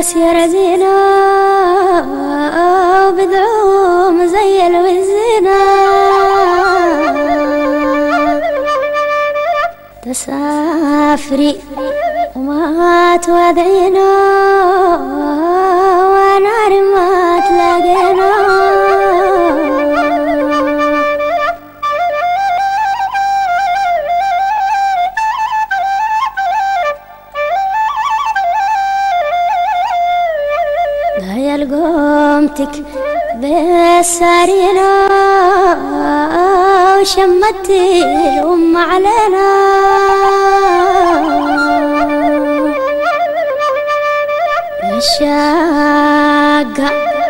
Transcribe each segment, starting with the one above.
سير زينة وبدعوم زي الوزينة تسافري وما تودعينا ونار ما تلاقينا هيا لقومتك بسارينا وشمتي الأم علينا الشاقة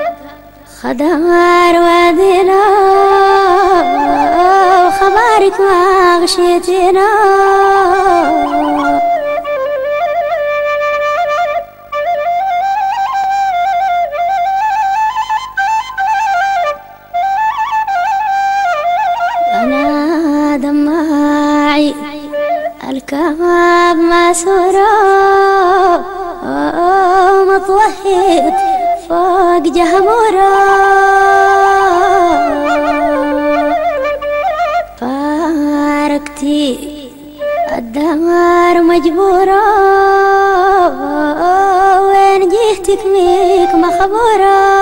خدار وادينا وخبارك ما غشيتينا أنا دماعي الكاب مسورة مطوحيت فوق جهبورة فارقتي الدمار مجبورة وين جيتك ميك مخبورة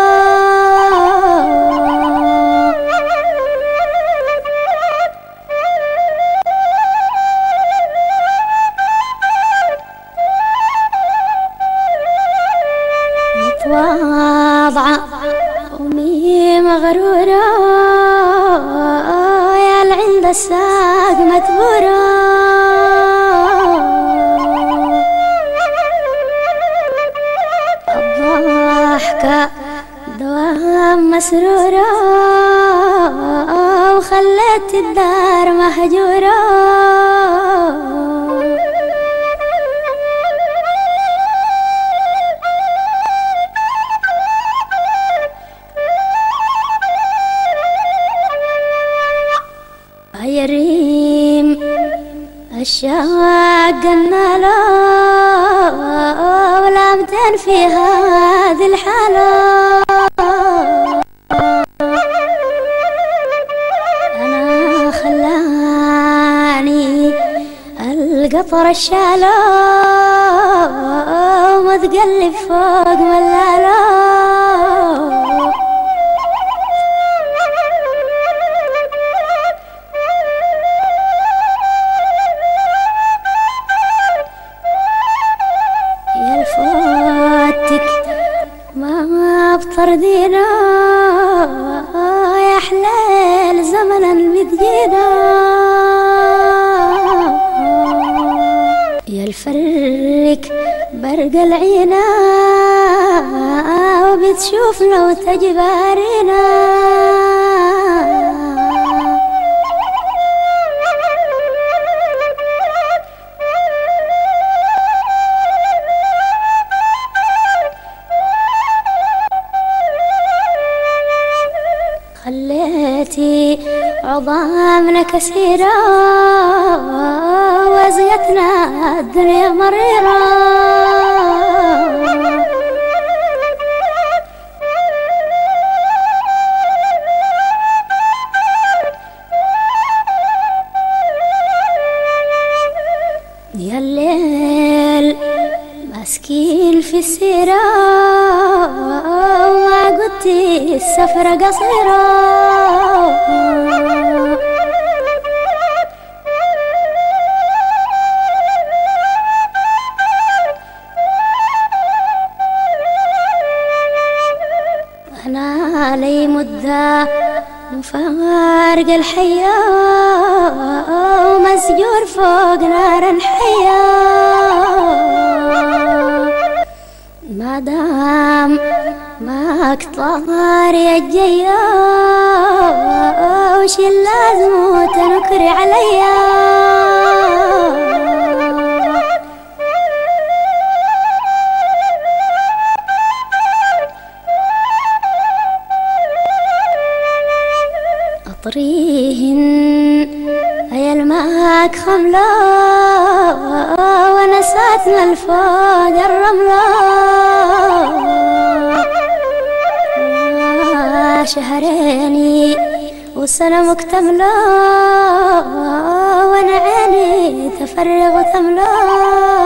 واضعة أمي مغرورة يا العند الساق متبورة الضحكة دوام مسرورة وخلت الدار مهجورة يريم الشواق النالا ولامتين في هذه الحالة أنا خلاني القطر الشالا ومتقلب فوق ملالا ما بطردينا يا حلال زمنا بتجينا يا الفرك برق العينا وبتشوف لو تجبارينا خليتي عظامنا كثيرة وزيتنا الدنيا مريرة يا الليل مسكين في السيرة وما قلتي السفرة قصيرة أنا لي مدة مفارق الحياة ومسجور فوق نار الحياة ما دام ماك طاري الجيا وش اللازم تنكري عليا أطريهن أي الماك خملا ونساتنا الفوق الرملة شهرين والسنة مكتملة، وانا عيني تفرغ وتملى.